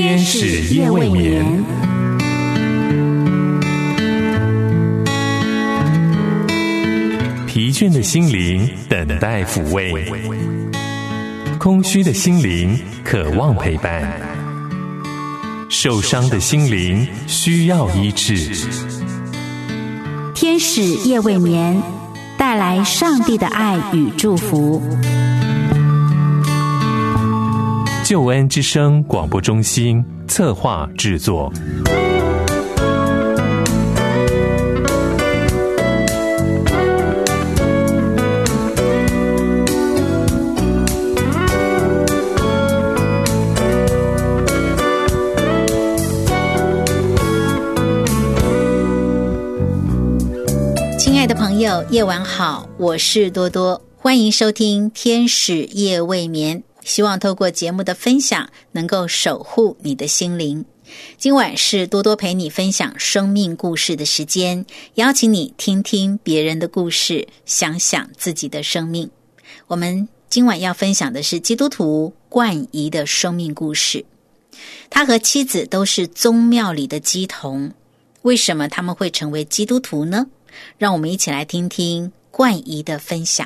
天使夜未眠。疲倦的心灵等待抚慰，空虚的心灵渴望陪伴，受伤的心灵需要医治。 天使夜未眠，带来上帝的爱与祝福。 救恩之声广播中心策划制作。 亲爱的朋友，夜晚好，我是多多，欢迎收听天使夜未眠，希望透过节目的分享能够守护你的心灵。今晚是多多陪你分享生命故事的时间，邀请你听听别人的故事，想想自己的生命。我们今晚要分享的是基督徒冠仪的生命故事。他和妻子都是宗庙里的乩童，为什么他们会成为基督徒呢？让我们一起来听听冠仪的分享。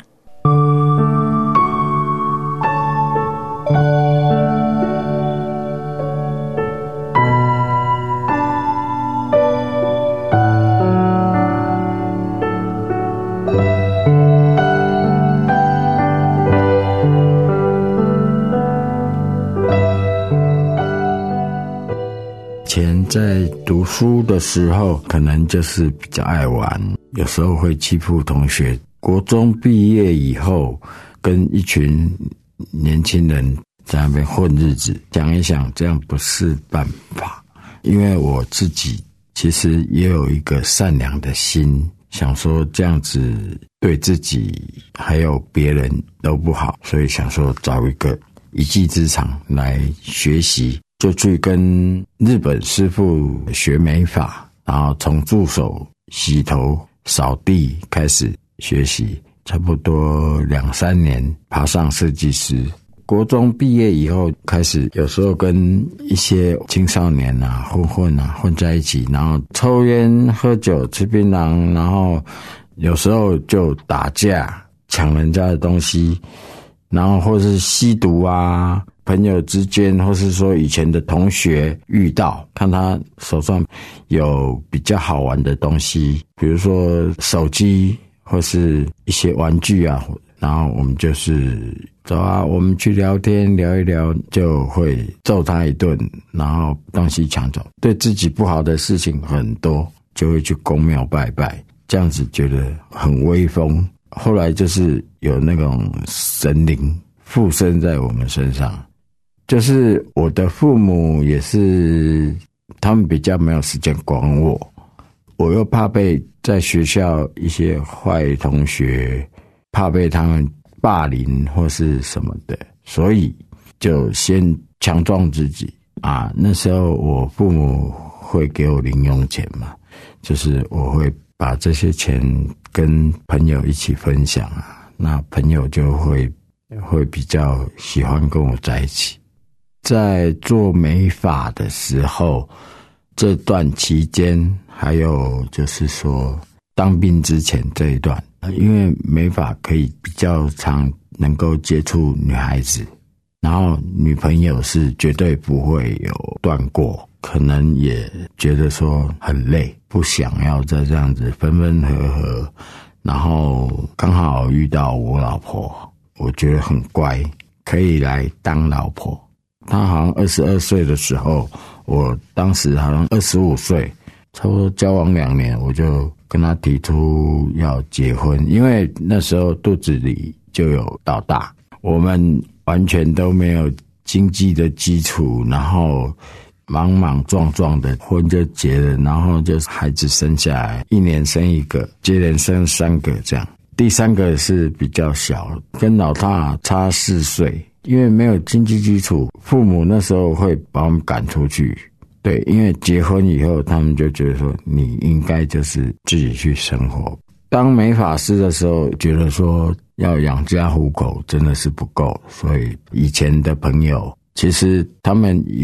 在读书的时候可能就是比较爱玩，有时候会欺负同学。国中毕业以后跟一群年轻人在那边混日子，想一想这样不是办法，因为我自己其实也有一个善良的心，想说这样子对自己还有别人都不好，所以想说找一个一技之长来学习，就去跟日本师傅学美发，然后从助手、洗头、扫地开始学习，差不多2-3年爬上设计师。国中毕业以后开始有时候跟一些青少年混在一起，然后抽烟喝酒吃槟榔，然后有时候就打架抢人家的东西，然后或是吸毒啊，朋友之间或是说以前的同学遇到，看他手上有比较好玩的东西，比如说手机或是一些玩具啊，然后我们就是走啊，我们去聊天聊一聊，就会揍他一顿，然后东西抢走。对自己不好的事情很多，就会去公庙拜拜，这样子觉得很威风。后来就是有那种神灵附身在我们身上，就是我的父母也是，他们比较没有时间管我，我又怕被在学校一些坏同学，怕被他们霸凌或是什么的，所以就先强壮自己啊。那时候我父母会给我零用钱嘛，就是我会把这些钱跟朋友一起分享啊，那朋友就会比较喜欢跟我在一起。在做美发的时候，这段期间还有就是说当兵之前这一段，因为美发可以比较常能够接触女孩子，然后女朋友是绝对不会有断过，可能也觉得说很累，不想要再这样子分分合合，然后刚好遇到我老婆，我觉得很乖，可以来当老婆。她好像22岁的时候，我当时好像25岁，差不多交往2年，我就跟她提出要结婚，因为那时候肚子里就有老大，我们完全都没有经济的基础，然后莽莽撞撞的婚就结了，然后就孩子生下来，1年生1个，接连生3个这样。第3个是比较小，跟老大差4岁，因为没有经济基础，父母那时候会把我们赶出去。对，因为结婚以后，他们就觉得说你应该就是自己去生活。当美发师的时候，觉得说要养家糊口真的是不够，所以以前的朋友其实他们也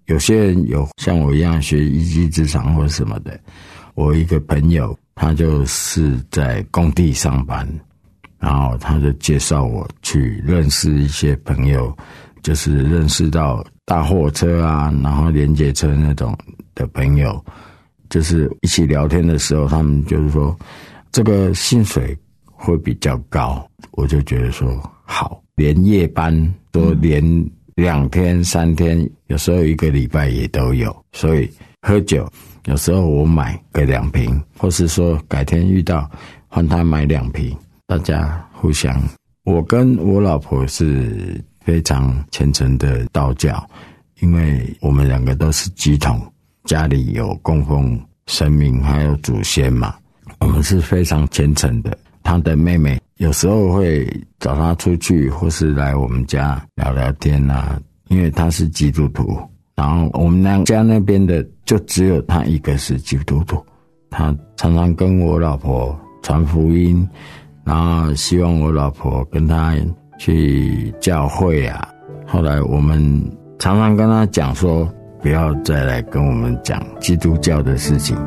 有些人有像我一样学一技之长或什么的。我一个朋友，他就是在工地上班，然后他就介绍我去认识一些朋友，就是认识到大货车啊，然后连接车那种的朋友，就是一起聊天的时候，他们就是说这个薪水会比较高，我就觉得说好，连夜班都连2天3天，有时候1个礼拜也都有。所以喝酒有时候我买个2瓶，或是说改天遇到换他买2瓶，大家互相。我跟我老婆是非常虔诚的道教，因为我们2个都是乩童，家里有供奉神明还有祖先嘛，我们是非常虔诚的。他的妹妹有时候会找他出去，或是来我们家聊聊天啊，因为他是基督徒，然后我们家那边的就只有他一个是基督徒，他常常跟我老婆传福音，然后希望我老婆跟他去教会啊。后来我们常常跟他讲说，不要再来跟我们讲基督教的事情。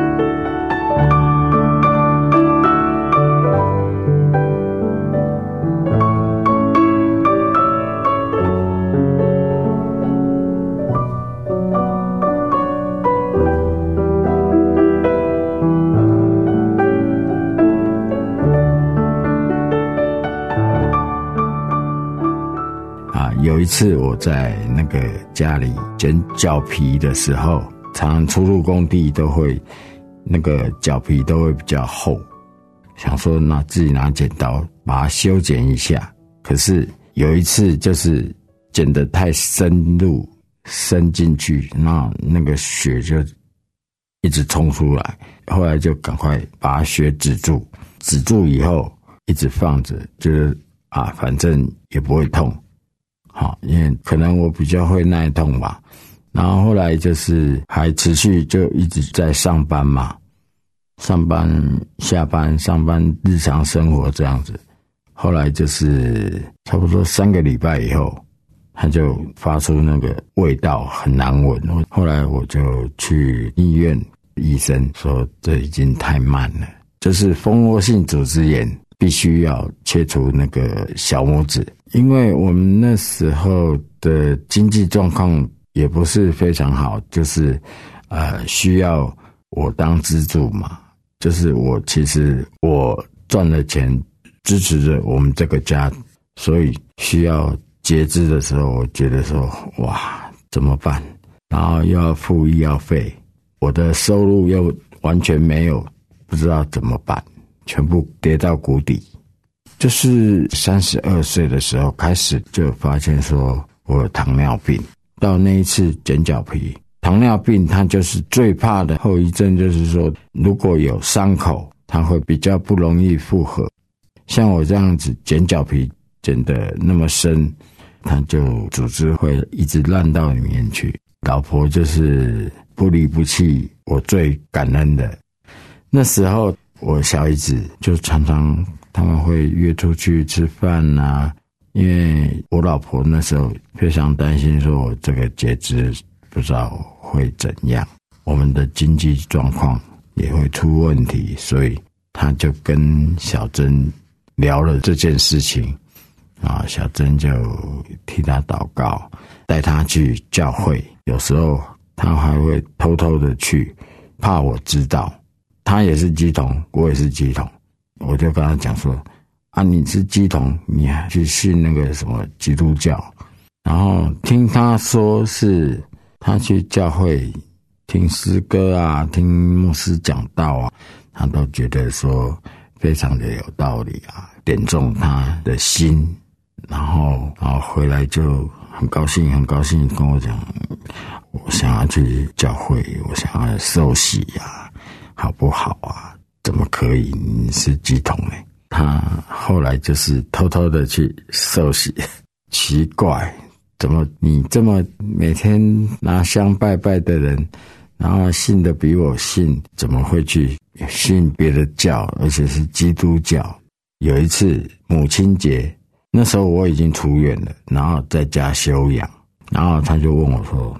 有一次我在那个家里剪脚皮的时候，常常出入工地都会那个脚皮都会比较厚，想说自己拿剪刀把它修剪一下。可是有一次就是剪得太深进去，那个血就一直冲出来，后来就赶快把血止住以后一直放着，就是反正也不会痛。好，因为可能我比较会耐痛吧。然后后来就是还持续就一直在上班嘛，上班下班上班日常生活这样子。后来就是差不多3个礼拜以后，他就发出那个味道很难闻。后来我就去医院，医生说这已经太慢了，就是蜂窝性组织炎，必须要切除那个小拇指。因为我们那时候的经济状况也不是非常好，就是需要我当支柱嘛，就是其实我赚了钱支持着我们这个家，所以需要截肢的时候，我觉得说哇怎么办，然后又要付医药费，我的收入又完全没有，不知道怎么办，全部跌到谷底。就是32岁的时候开始就发现说我有糖尿病。到那一次剪脚皮，糖尿病它就是最怕的后遗症，就是说如果有伤口它会比较不容易复合。像我这样子剪脚皮剪得那么深，它就组织会一直烂到里面去。老婆就是不离不弃，我最感恩的。那时候我小姨子就常常他们会约出去吃饭啊，因为我老婆那时候非常担心说我这个截肢不知道会怎样，我们的经济状况也会出问题，所以他就跟小珍聊了这件事情啊，小珍就替他祷告，带他去教会，有时候他还会偷偷的去，怕我知道。他也是乩童，我也是乩童，我就跟他讲说你是乩童，你还去信那个什么基督教。然后听他说是他去教会听诗歌啊，听牧师讲道啊，他都觉得说非常的有道理啊，点中他的心。然后回来就很高兴跟我讲，我想要去教会，我想要受洗啊，好不好啊？怎么可以？你是乩童呢？他后来就是偷偷的去受洗，奇怪，怎么你这么每天拿香拜拜的人，然后信的比我信，怎么会去信别的教，而且是基督教？有一次母亲节，那时候我已经出院了，然后在家休养，然后他就问我说，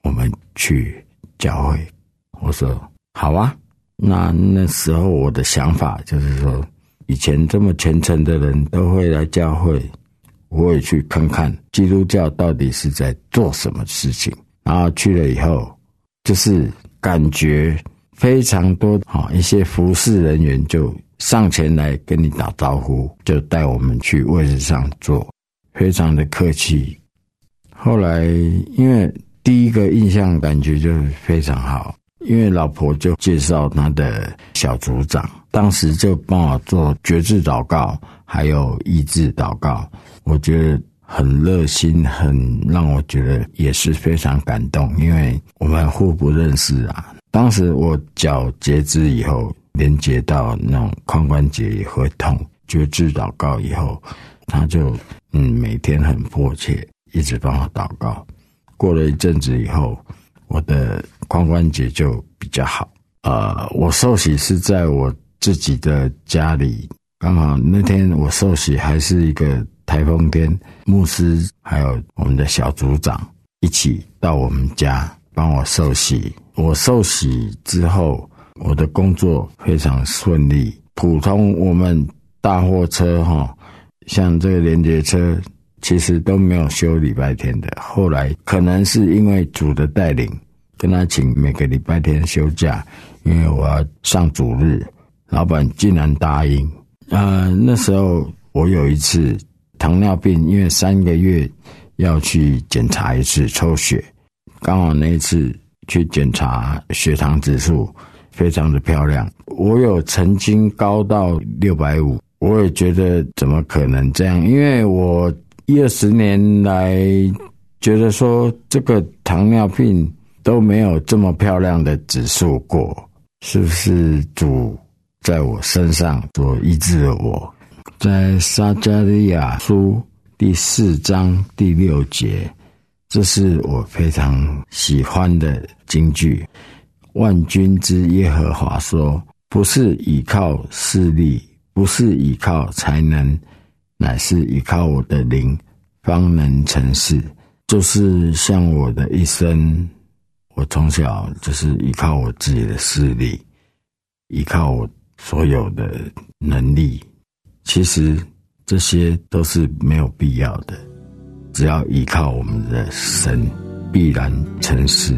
我们去教会。我说好啊。那时候我的想法就是说，以前这么虔诚的人都会来教会，我也去看看基督教到底是在做什么事情。然后去了以后，就是感觉非常多一些服侍人员就上前来跟你打招呼，就带我们去位置上坐，非常的客气。后来因为第一个印象感觉就非常好，因为老婆就介绍她的小组长，当时就帮我做决志祷告还有医治祷告，我觉得很热心，很让我觉得也是非常感动，因为我们互不认识啊。当时我脚截肢以后，连接到那种髋关节也会痛，决志祷告以后，他就每天很迫切一直帮我祷告。过了一阵子以后，我的髋关节就比较好。我受洗是在我自己的家里，刚好那天我受洗还是一个台风天，牧师还有我们的小组长一起到我们家帮我受洗。我受洗之后，我的工作非常顺利。普通我们大货车像这个连接车其实都没有休礼拜天的，后来可能是因为主的带领，跟他请每个礼拜天休假，因为我要上主日，老板竟然答应。那时候我有一次糖尿病，因为3个月要去检查一次抽血，刚好那一次去检查血糖指数非常的漂亮，我有曾经高到650，我也觉得怎么可能这样，因为我20年来觉得说这个糖尿病都没有这么漂亮的指数过，是不是主在我身上所医治了我？在撒迦利亚书第4章第6节，这是我非常喜欢的金句。万军之耶和华说，不是倚靠势力，不是倚靠才能，乃是倚靠我的灵，方能成事。就是像我的一生，我从小就是依靠我自己的势力，依靠我所有的能力，其实这些都是没有必要的，只要依靠我们的神，必然成事。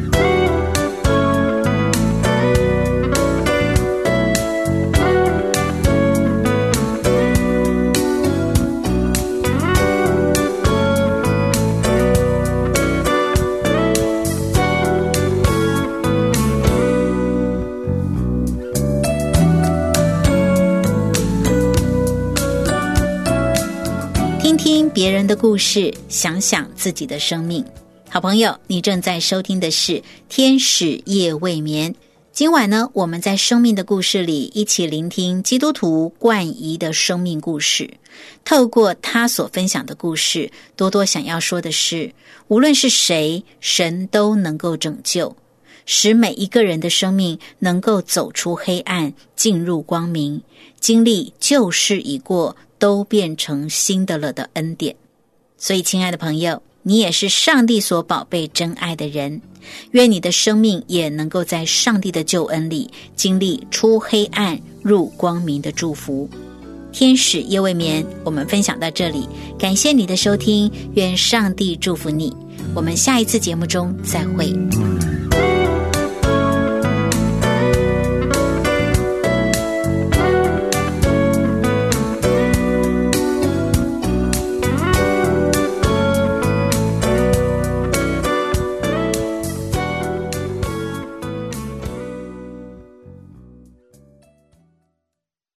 别人的故事，想想自己的生命。好朋友，你正在收听的是天使夜未眠。今晚呢，我们在生命的故事里一起聆听基督徒冠仪的生命故事。透过他所分享的故事，多多想要说的是，无论是谁，神都能够拯救，使每一个人的生命能够走出黑暗，进入光明，经历旧事已过，都变成新的了的恩典。所以亲爱的朋友，你也是上帝所宝贝真爱的人，愿你的生命也能够在上帝的救恩里经历出黑暗入光明的祝福。天使夜未眠，我们分享到这里，感谢你的收听，愿上帝祝福你，我们下一次节目中再会。